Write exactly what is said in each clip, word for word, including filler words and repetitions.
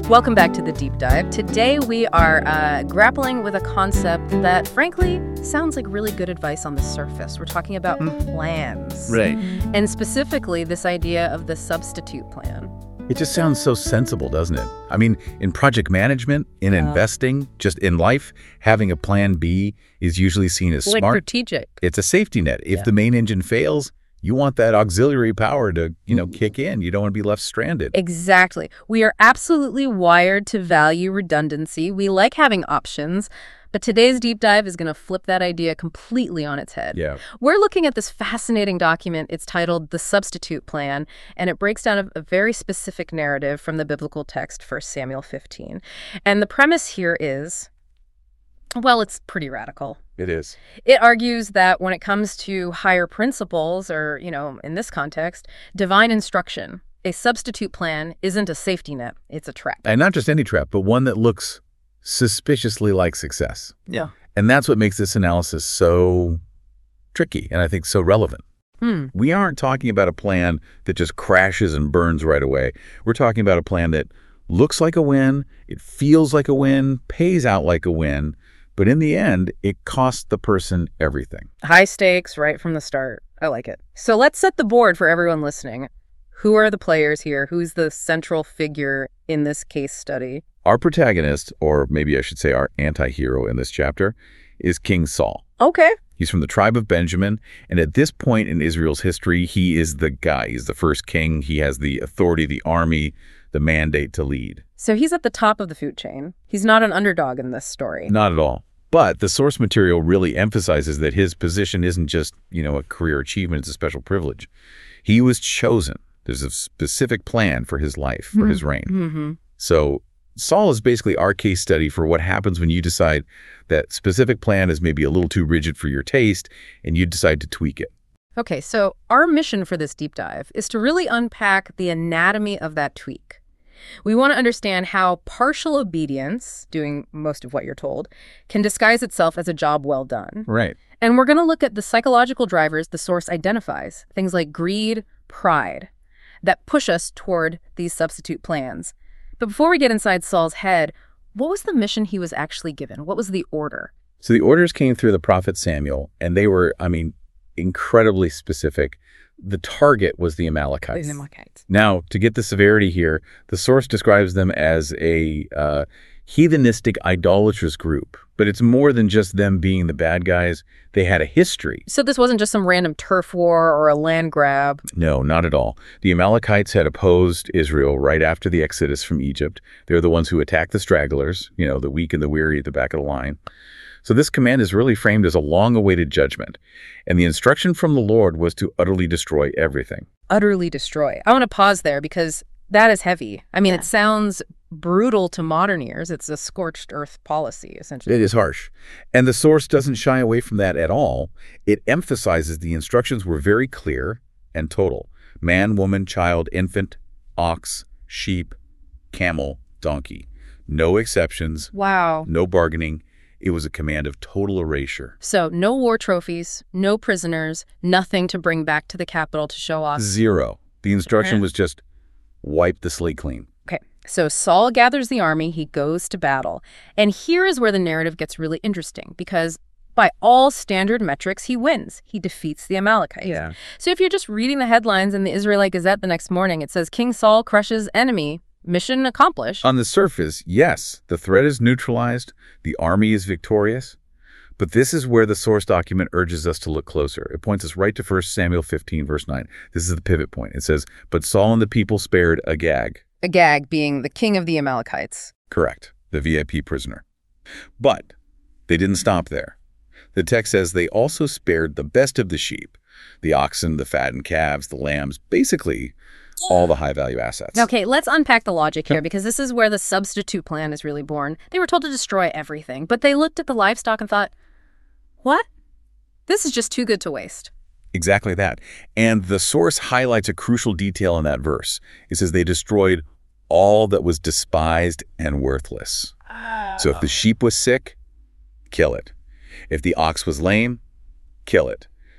Welcome back to The Deep Dive. Today we are uh, grappling with a concept that, frankly, sounds like really good advice on the surface. We're talking about Mm. plans. Right. And specifically, this idea of the substitute plan. It just sounds so sensible, doesn't it? I mean, in project management, in Uh, investing, just in life, having a plan B is usually seen as Like smart. strategic. It's a safety net. If Yeah. the main engine fails, you want that auxiliary power to, you know, kick in. You don't want to be left stranded. Exactly. We are absolutely wired to value redundancy. We like having options. But today's deep dive is going to flip that idea completely on its head. Yeah. We're looking at this fascinating document. It's titled The Substitute Plan, and it breaks down a, a very specific narrative from the biblical text, First Samuel fifteen. And the premise here is, well, it's pretty radical. It is. It argues that when it comes to higher principles, or, you know, in this context, divine instruction, a substitute plan isn't a safety net. It's a trap. And not just any trap, but one that looks suspiciously like success. Yeah. And that's what makes this analysis so tricky and I think so relevant. Hmm. We aren't talking about a plan that just crashes and burns right away. We're talking about a plan that looks like a win, it feels like a win, pays out like a win, but in the end, it costs the person everything. High stakes right from the start. I like it. So let's set the board for everyone listening. Who are the players here? Who's the central figure in this case study? Our protagonist, or maybe I should say our anti-hero in this chapter, is King Saul. Okay. He's from the tribe of Benjamin, and at this point in Israel's history, he is the guy. He's the first king. He has the authority, the army, the mandate to lead. So he's at the top of the food chain. He's not an underdog in this story. Not at all. But the source material really emphasizes that his position isn't just, you know, a career achievement, it's a special privilege. He was chosen. There's a specific plan for his life, for his reign. Mm-hmm. So Saul is basically our case study for what happens when you decide that specific plan is maybe a little too rigid for your taste and you decide to tweak it. Okay, so our mission for this deep dive is to really unpack the anatomy of that tweak. We want to understand how partial obedience, doing most of what you're told, can disguise itself as a job well done. Right. And we're going to look at the psychological drivers the source identifies, things like greed, pride, that push us toward these substitute plans. But before we get inside Saul's head, what was the mission he was actually given? What was the order? So the orders came through the prophet Samuel, and they were, I mean, incredibly specific. The target was the Amalekites. The Amalekites. Now, to get the severity here, the source describes them as a uh, heathenistic, idolatrous group. But it's more than just them being the bad guys. They had a history. So this wasn't just some random turf war or a land grab. No, not at all. The Amalekites had opposed Israel right after the exodus from Egypt. They're the ones who attacked the stragglers, you know, the weak and the weary at the back of the line. So this command is really framed as a long-awaited judgment. And the instruction from the Lord was to utterly destroy everything. Utterly destroy. I want to pause there because that is heavy. I mean, Yeah. it sounds brutal to modern ears. It's a scorched earth policy, essentially. It is harsh. And the source doesn't shy away from that at all. It emphasizes the instructions were very clear and total. Man, woman, child, infant, ox, sheep, camel, donkey. No exceptions, Wow. no bargaining. It was a command of total erasure. So no war trophies, no prisoners, nothing to bring back to the capital to show off. Zero. The instruction Okay. was just wipe the slate clean. Okay, so Saul gathers the army, he goes to battle. And here is where the narrative gets really interesting because by all standard metrics, he wins. He defeats the Amalekites. So if you're just reading the headlines in the Israelite Gazette the next morning, it says King Saul crushes enemy, mission accomplished. On the surface, yes, the threat is neutralized, the army is victorious. But this is where the source document urges us to look closer. It points us right to First Samuel fifteen, verse nine. This is the pivot point. It says, but Saul and the people spared Agag. Agag being the king of the Amalekites. Correct, the V I P prisoner. But they didn't stop there. The text says they also spared the best of the sheep, the oxen, the fattened calves, the lambs, basically all the high-value assets. Okay, let's unpack the logic here Yep. because this is where the substitute plan is really born. They were told to destroy everything, but they looked at the livestock and thought, what? This is just too good to waste. Exactly that. And the source highlights a crucial detail in that verse. It says they destroyed all that was despised and worthless. So if the sheep was sick, kill it. If the ox was lame, kill it.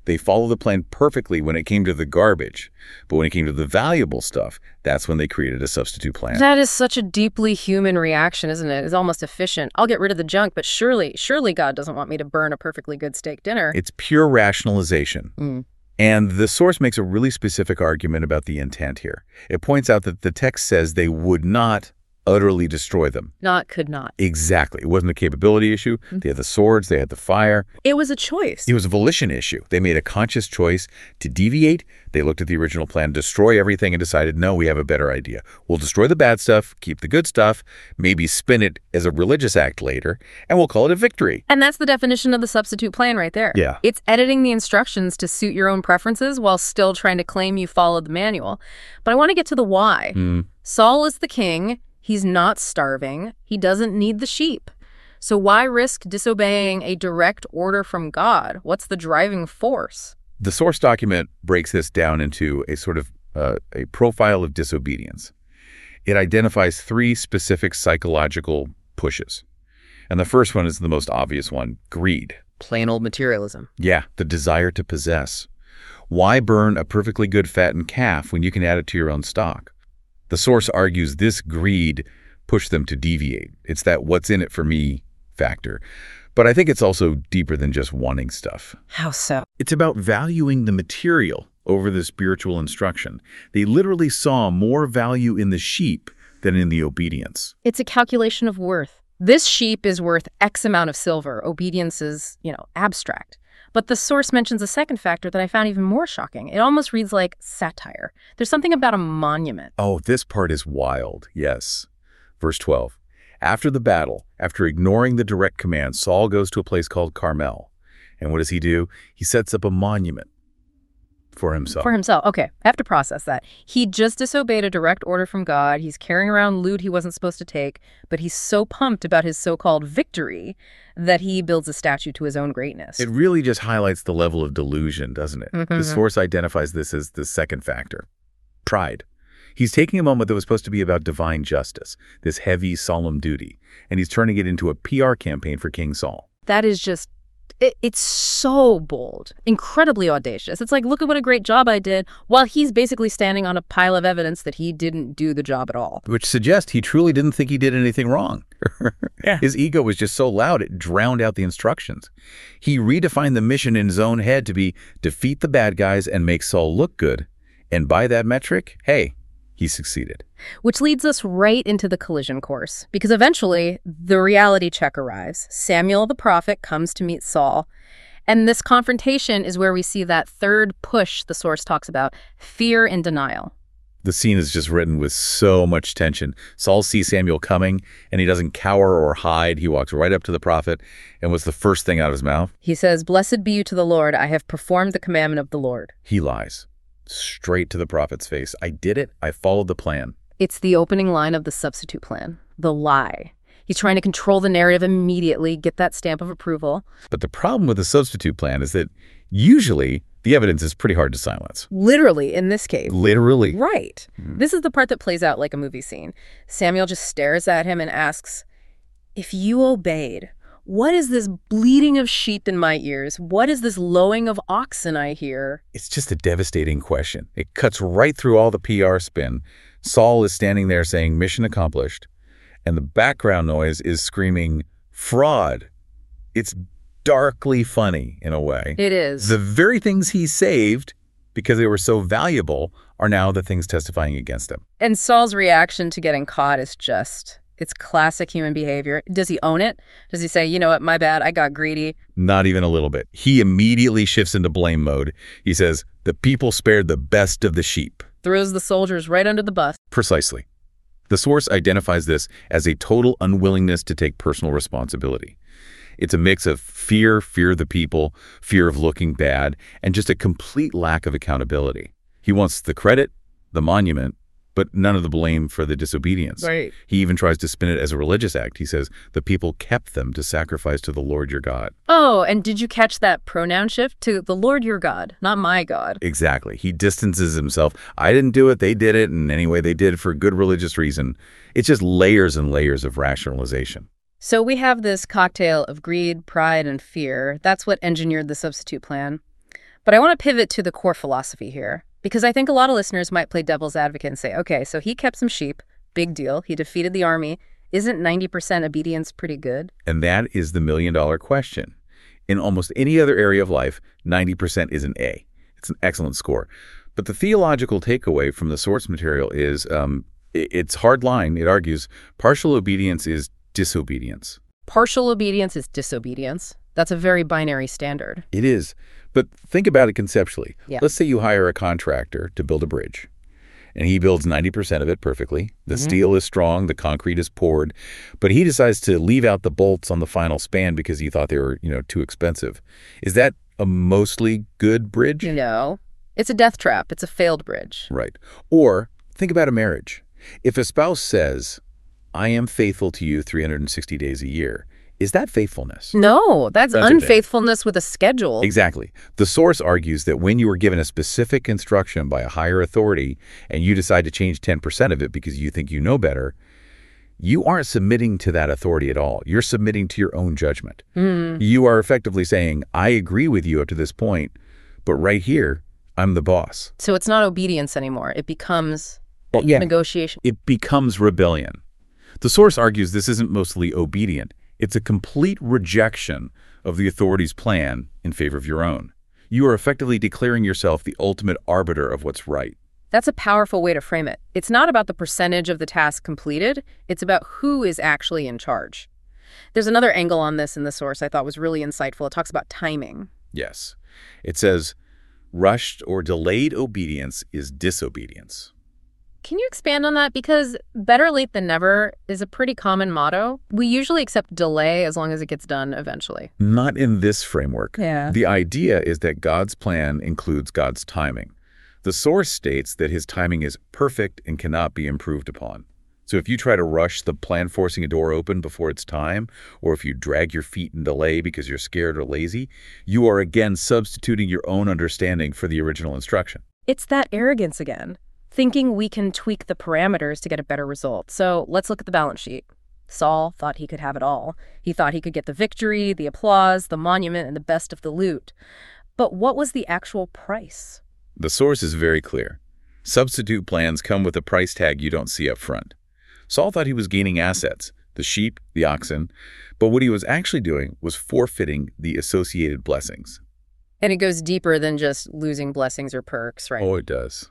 They followed the plan perfectly when it came to the garbage, but when it came to the valuable stuff, that's when they created a substitute plan. That is such a deeply human reaction, isn't it? It's almost efficient. I'll get rid of the junk, but surely, surely God doesn't want me to burn a perfectly good steak dinner. It's pure rationalization. Mm. And the source makes a really specific argument about the intent here. It points out that the text says they would not utterly destroy them. Not could not. Exactly. It wasn't a capability issue. Mm-hmm. They had the swords. They had the fire. It was a choice. It was a volition issue. They made a conscious choice to deviate. They looked at the original plan, destroy everything, and decided, no, we have a better idea. We'll destroy the bad stuff, keep the good stuff, maybe spin it as a religious act later, and we'll call it a victory. And that's the definition of the substitute plan right there. Yeah. It's editing the instructions to suit your own preferences while still trying to claim you followed the manual. But I want to get to the why. Mm. Saul is the king. He's not starving. He doesn't need the sheep. So why risk disobeying a direct order from God? What's the driving force? The source document breaks this down into a sort of uh, a profile of disobedience. It identifies three specific psychological pushes. And the first one is the most obvious one, greed. Plain old materialism. Yeah, the desire to possess. Why burn a perfectly good fattened calf when you can add it to your own stock? The source argues this greed pushed them to deviate. It's that what's in it for me factor. But I think it's also deeper than just wanting stuff. How so? It's about valuing the material over the spiritual instruction. They literally saw more value in the sheep than in the obedience. It's a calculation of worth. This sheep is worth X amount of silver. Obedience is, you know, abstract. But the source mentions a second factor that I found even more shocking. It almost reads like satire. There's something about a monument. Oh, this part is wild, yes. Verse twelve. After the battle, after ignoring the direct command, Saul goes to a place called Carmel. And what does he do? He sets up a monument for himself. For himself. Okay, I have to process that. He just disobeyed a direct order from God. He's carrying around loot he wasn't supposed to take, but he's so pumped about his so-called victory that he builds a statue to his own greatness. It really just highlights the level of delusion, doesn't it? Mm-hmm. The source identifies this as the second factor, pride. He's taking a moment that was supposed to be about divine justice, this heavy, solemn duty, and he's turning it into a P R campaign for King Saul. That is just, it, it's so bold, incredibly audacious. It's like, look at what a great job I did, while he's basically standing on a pile of evidence that he didn't do the job at all. Which suggests he truly didn't think he did anything wrong. Yeah. His ego was just so loud it drowned out the instructions. He redefined the mission in his own head to be defeat the bad guys and make Saul look good. And by that metric, hey, he succeeded. Which leads us right into the collision course, because eventually the reality check arrives. Samuel the prophet comes to meet Saul, and this confrontation is where we see that third push the source talks about, fear and denial. The scene is just written with so much tension. Saul sees Samuel coming, and he doesn't cower or hide. He walks right up to the prophet, and what's the first thing out of his mouth? He says, "Blessed be you to the Lord. I have performed the commandment of the Lord." He lies. Straight to the prophet's face. I did it. I followed the plan. It's the opening line of the substitute plan, the lie. He's trying to control the narrative immediately, get that stamp of approval. But the problem with the substitute plan is that usually the evidence is pretty hard to silence. Literally, in this case. Literally. Right. Mm. This is the part that plays out like a movie scene. Samuel just stares at him and asks, "If you obeyed, what is this bleating of sheep in my ears? What is this lowing of oxen I hear?" It's just a devastating question. It cuts right through all the P R spin. Saul is standing there saying, "Mission accomplished." And the background noise is screaming, "Fraud." It's darkly funny in a way. It is. The very things he saved, because they were so valuable, are now the things testifying against him. And Saul's reaction to getting caught is just, it's classic human behavior. Does he own it? Does he say, you know what, my bad, I got greedy? Not even a little bit. He immediately shifts into blame mode. He says, the people spared the best of the sheep. Throws the soldiers right under the bus. Precisely. The source identifies this as a total unwillingness to take personal responsibility. It's a mix of fear, fear of the people, fear of looking bad, and just a complete lack of accountability. He wants the credit, the monument, but none of the blame for the disobedience. Right. He even tries to spin it as a religious act. He says, the people kept them to sacrifice to the Lord your God. Oh, and did you catch that pronoun shift to the Lord your God, not my God? Exactly. He distances himself. I didn't do it, they did it, and anyway, they did it for good religious reason. It's just layers and layers of rationalization. So we have this cocktail of greed, pride, and fear. That's what engineered the substitute plan. But I want to pivot to the core philosophy here, because I think a lot of listeners might play devil's advocate and say, okay, so he kept some sheep, big deal, he defeated the army. Isn't ninety percent obedience pretty good? And that is the million-dollar question. In almost any other area of life, ninety percent is an A. It's an excellent score. But the theological takeaway from the source material is, um, it's hard line. It argues partial obedience is disobedience. Partial obedience is disobedience. That's a very binary standard. It is. But think about it conceptually. Yeah. Let's say you hire a contractor to build a bridge, and he builds ninety percent of it perfectly. The mm-hmm. steel is strong, the concrete is poured, but he decides to leave out the bolts on the final span because he thought they were, you know, too expensive. Is that a mostly good bridge? No. It's a death trap. It's a failed bridge. Right. Or think about a marriage. If a spouse says, I am faithful to you three hundred sixty days a year, is that faithfulness? No, that's, that's unfaithfulness with a schedule. Exactly. The source argues that when you are given a specific instruction by a higher authority and you decide to change ten percent of it because you think you know better, you aren't submitting to that authority at all. You're submitting to your own judgment. Mm. You are effectively saying, I agree with you up to this point, but right here, I'm the boss. So it's not obedience anymore. It becomes well, yeah. negotiation. It becomes rebellion. The source argues this isn't mostly obedient. It's a complete rejection of the authority's plan in favor of your own. You are effectively declaring yourself the ultimate arbiter of what's right. That's a powerful way to frame it. It's not about the percentage of the task completed. It's about who is actually in charge. There's another angle on this in the source I thought was really insightful. It talks about timing. Yes. It says, rushed or delayed obedience is disobedience. Can you expand on that? Because better late than never is a pretty common motto. We usually accept delay as long as it gets done eventually. Not in this framework. Yeah. The idea is that God's plan includes God's timing. The source states that his timing is perfect and cannot be improved upon. So if you try to rush the plan forcing a door open before it's time, or if you drag your feet and delay because you're scared or lazy, you are again substituting your own understanding for the original instruction. It's that arrogance again. Thinking we can tweak the parameters to get a better result. So let's look at the balance sheet. Saul thought he could have it all. He thought he could get the victory, the applause, the monument, and the best of the loot. But what was the actual price? The source is very clear. Substitute plans come with a price tag you don't see up front. Saul thought he was gaining assets, the sheep, the oxen, but what he was actually doing was forfeiting the associated blessings. And it goes deeper than just losing blessings or perks, right? Oh, it does.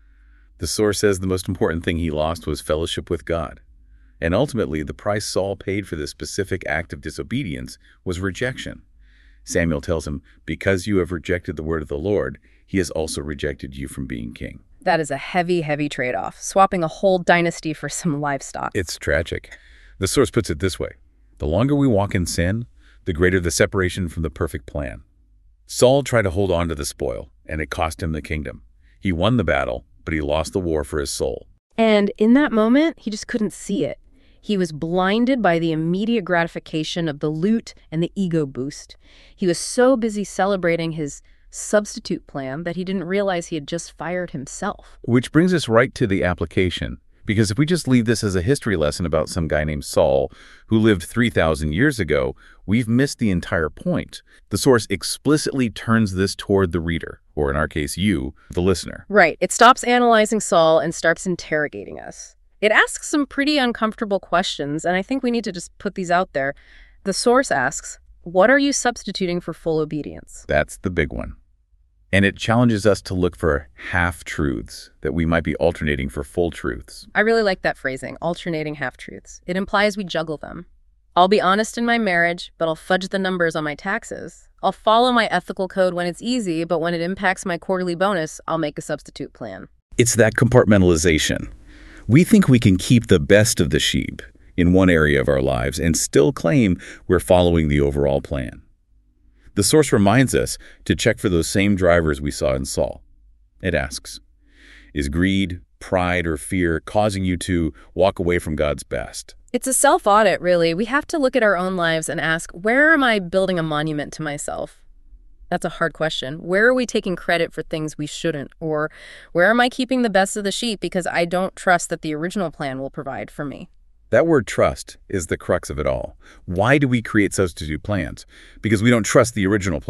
The source says the most important thing he lost was fellowship with God. And ultimately, the price Saul paid for this specific act of disobedience was rejection. Samuel tells him, because you have rejected the word of the Lord, he has also rejected you from being king. That is a heavy, heavy trade-off, swapping a whole dynasty for some livestock. It's tragic. The source puts it this way. The longer we walk in sin, the greater the separation from the perfect plan. Saul tried to hold on to the spoil, and it cost him the kingdom. He won the battle, but he lost the war for his soul. And in that moment, he just couldn't see it. He was blinded by the immediate gratification of the loot and the ego boost. He was so busy celebrating his substitute plan that he didn't realize he had just fired himself. Which brings us right to the application. Because if we just leave this as a history lesson about some guy named Saul who lived three thousand years ago, we've missed the entire point. The source explicitly turns this toward the reader, or in our case, you, the listener. Right. It stops analyzing Saul and starts interrogating us. It asks some pretty uncomfortable questions, and I think we need to just put these out there. The source asks, what are you substituting for full obedience? That's the big one. And it challenges us to look for half-truths that we might be alternating for full truths. I really like that phrasing, alternating half-truths. It implies we juggle them. I'll be honest in my marriage, but I'll fudge the numbers on my taxes. I'll follow my ethical code when it's easy, but when it impacts my quarterly bonus, I'll make a substitute plan. It's that compartmentalization. We think we can keep the best of the sheep in one area of our lives and still claim we're following the overall plan. The source reminds us to check for those same drivers we saw in Saul. It asks, is greed, pride, or fear causing you to walk away from God's best? It's a self-audit, really. We have to look at our own lives and ask, where am I building a monument to myself? That's a hard question. Where are we taking credit for things we shouldn't? Or where am I keeping the best of the sheep because I don't trust that the original plan will provide for me? That word trust is the crux of it all. Why do we create substitute plans? Because we don't trust the original plan.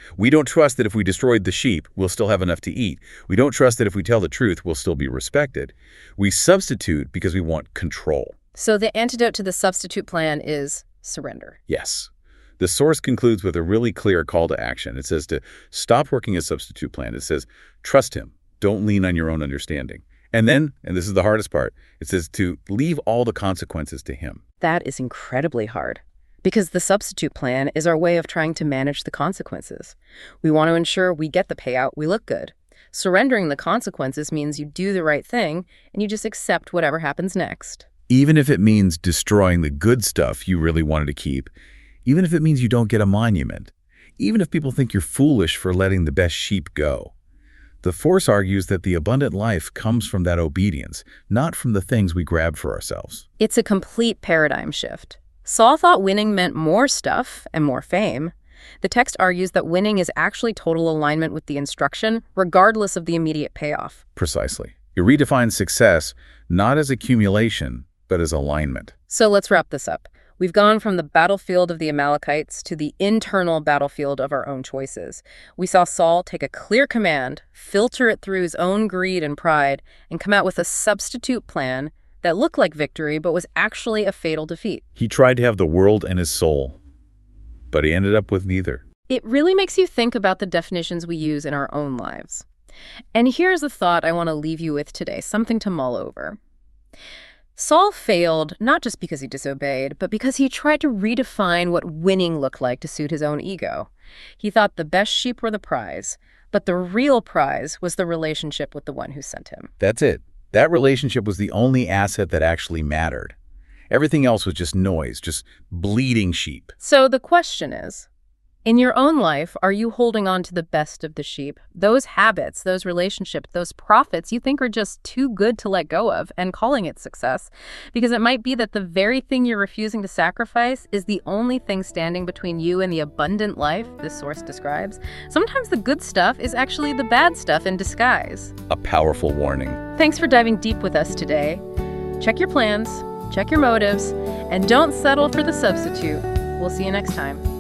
We don't trust that if we destroyed the sheep, we'll still have enough to eat. We don't trust that if we tell the truth, we'll still be respected. We substitute because we want control. So the antidote to the substitute plan is surrender. Yes. The source concludes with a really clear call to action. It says to stop working a substitute plan. It says, trust him. Don't lean on your own understanding. And then, and this is the hardest part, it says to leave all the consequences to him. That is incredibly hard, because the substitute plan is our way of trying to manage the consequences. We want to ensure we get the payout, we look good. Surrendering the consequences means you do the right thing and you just accept whatever happens next. Even if it means destroying the good stuff you really wanted to keep, even if it means you don't get a monument, even if people think you're foolish for letting the best sheep go. The Force argues that the abundant life comes from that obedience, not from the things we grab for ourselves. It's a complete paradigm shift. Saul thought winning meant more stuff and more fame. The text argues that winning is actually total alignment with the instruction, regardless of the immediate payoff. Precisely. It redefines success not as accumulation, but as alignment. So let's wrap this up. We've gone from the battlefield of the Amalekites to the internal battlefield of our own choices. We saw Saul take a clear command, filter it through his own greed and pride, and come out with a substitute plan that looked like victory but was actually a fatal defeat. He tried to have the world and his soul, but he ended up with neither. It really makes you think about the definitions we use in our own lives. And here's a thought I want to leave you with today, something to mull over. Saul failed not just because he disobeyed, but because he tried to redefine what winning looked like to suit his own ego. He thought the best sheep were the prize, but the real prize was the relationship with the one who sent him. That's it. That relationship was the only asset that actually mattered. Everything else was just noise, just bleeding sheep. So the question is, in your own life, are you holding on to the best of the sheep? Those habits, those relationships, those profits you think are just too good to let go of and calling it success? Because it might be that the very thing you're refusing to sacrifice is the only thing standing between you and the abundant life this source describes. Sometimes the good stuff is actually the bad stuff in disguise. A powerful warning. Thanks for diving deep with us today. Check your plans, check your motives, and don't settle for the substitute. We'll see you next time.